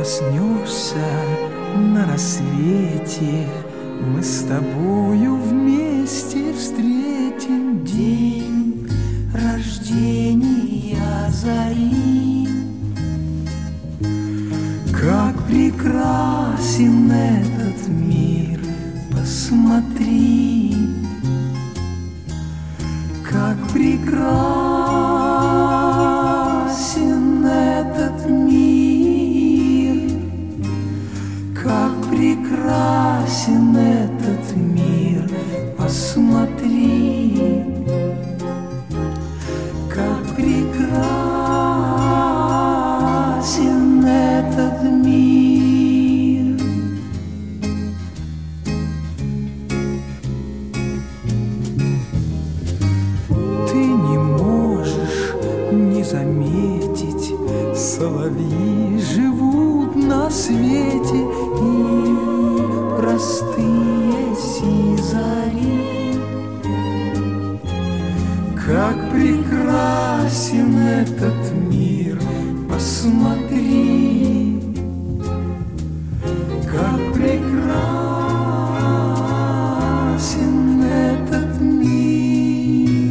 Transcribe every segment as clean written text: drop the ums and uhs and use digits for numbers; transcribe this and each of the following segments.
проснешься на рассвете, мы с тобою вместе встретим день рождения зари. Как прекрасен этот мир, посмотри, как прекрасен этот мир, как прекрасен этот мир, посмотри, как прекрасен этот мир. Ты не можешь не заметить, соловьи живут на свете, и простые зари. Как прекрасен этот мир, посмотри, как прекрасен этот мир.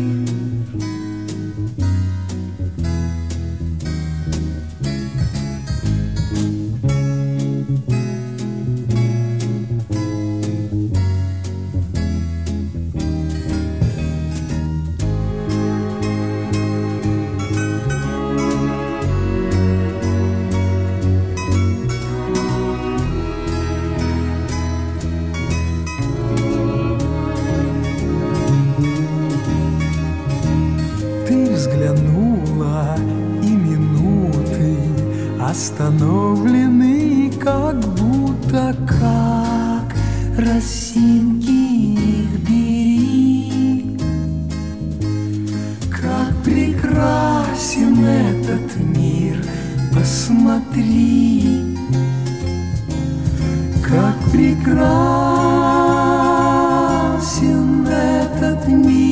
Взглянула, и минуты остановлены, как будто, как росинки их бери. Как прекрасен этот мир, посмотри, как прекрасен этот мир.